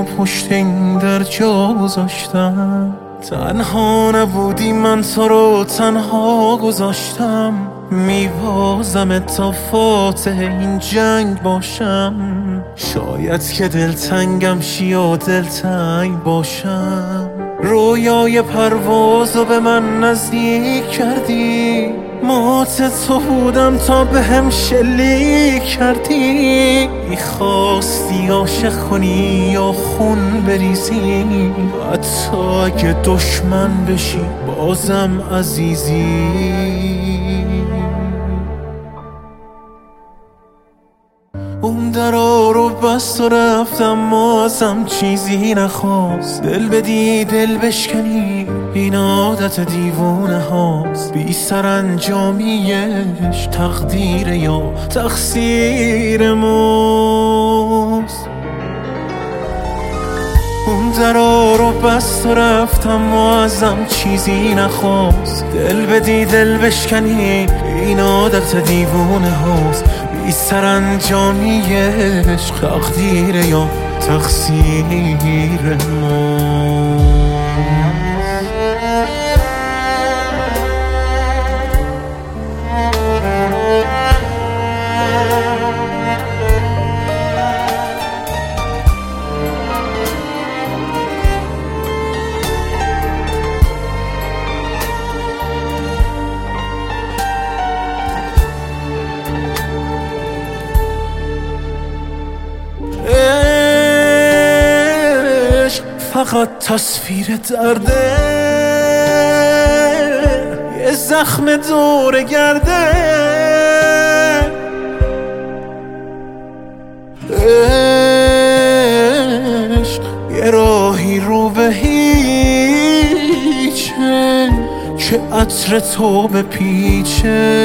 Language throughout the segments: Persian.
رو پشت این در جا گذاشتم. تنها نبودی، من تو رو تنها گذاشتم. میبازم تا فاتح این جنگ باشم. شاید که دلتنگم شی و دلتنگ باشم. رویای پروازو به من نزدیک کردی، مات تو بودم تا به هم شلیک کردی. میخواستی عاشق کنی یا خون بریزی، حتی اگه دشمن بشی بازم عزیزی. اون درا رو بست و رفتم، ما ازم چیزی نخواست. دل بدی دل بشکنی، این عادت دیوونه هاست. بی سرانجامیش تقدیر یا تقصیر ماست. اون درا رو بست و رفتم، ما ازم چیزی نخواست. دل بدی دل بشکنی، این عادت دیوونه هاست. بی سرانجامیش تقدیر یا تقصیر ماست. فقط تصویر درده، یه زخم دور گرده. عشق یه راهی رو به هیچه که عطر تو بپیچه.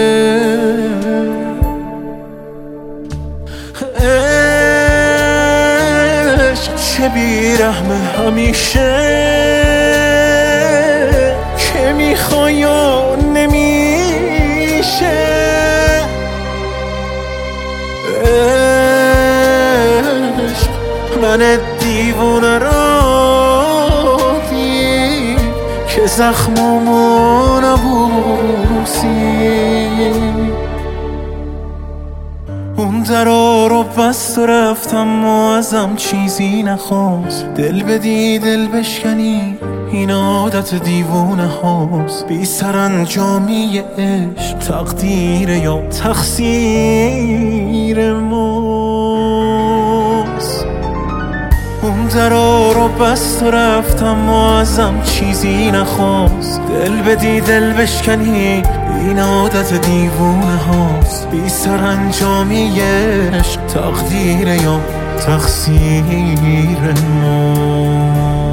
چه بیرحمه همیشه، که میخوای یا نمیشه. عشق من دیوونه را دید که زخممو نبوسی. اون درا رو بست و رفتم و ازم چیزی نخواست. دل بدی دل بشکنی، این عادت دیوونه هاست. بی سرانجامی عشق تقدیر یا تقصیر ماست. اون درا رو بست و رفتم و ازم چیزی نخواست. دل بدی دل بشکنی، این عادت دیوونه هاست. بی سرانجامی عشق تقدیر یا تقصیر ما.